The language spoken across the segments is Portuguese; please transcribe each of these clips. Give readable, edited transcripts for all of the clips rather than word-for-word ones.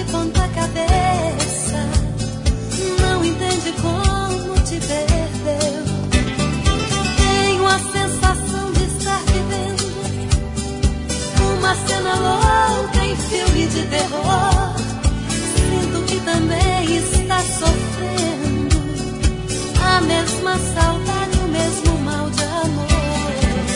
de ponta cabeça, não entende como te perdeu. Tenho a sensação de estar vivendo uma cena louca em filme de terror. Sinto que também está sofrendo a mesma saudade, o mesmo mal de amor.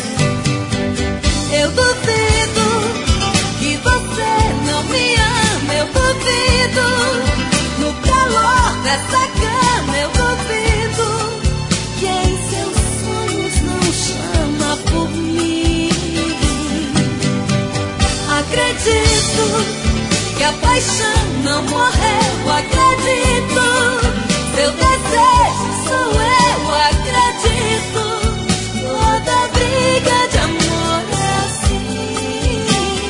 Eu duvido que você não me ama, eu duvido. No calor dessa cama eu duvido que em seus sonhos não chama por mim. Acredito que a paixão não morreu, acredito. Seu desejo sou eu, acredito. Toda briga de amor é assim.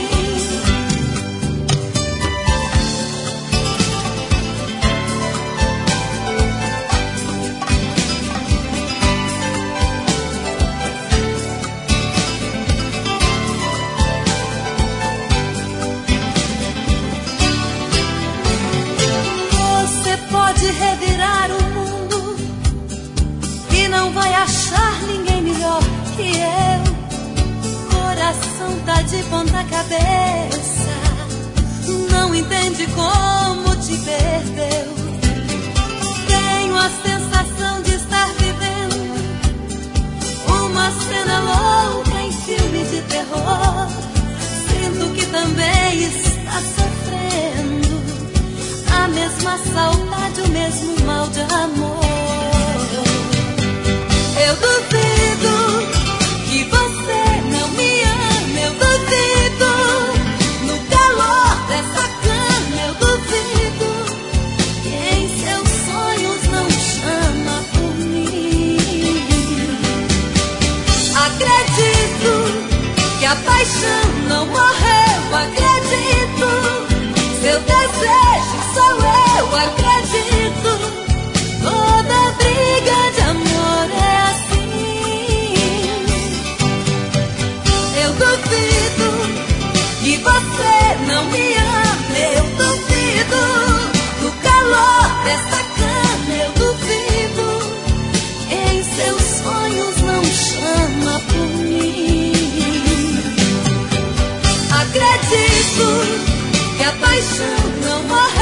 Você pode revirar o mundo e não vai achar ninguém melhor que eu. Coração tá de ponta cabeça, não entende como te perdeu. Tenho a sensação de estar vivendo uma cena louca em filme de terror. Sinto que também está sofrendo a mesma saudade, o mesmo mal de amor. Eu duvido que você não me ama, eu duvido. No calor dessa cama eu duvido que em seus sonhos não chama por mim. Acredito que a paixão não morreu, acredito. Seu desejo sou eu, acredito. Toda briga de amor é assim. Eu duvido que você não me ama, eu duvido. No calor dessa cama eu duvido. Em seus sonhos não chama por mim. Acredito que a paixão não morre.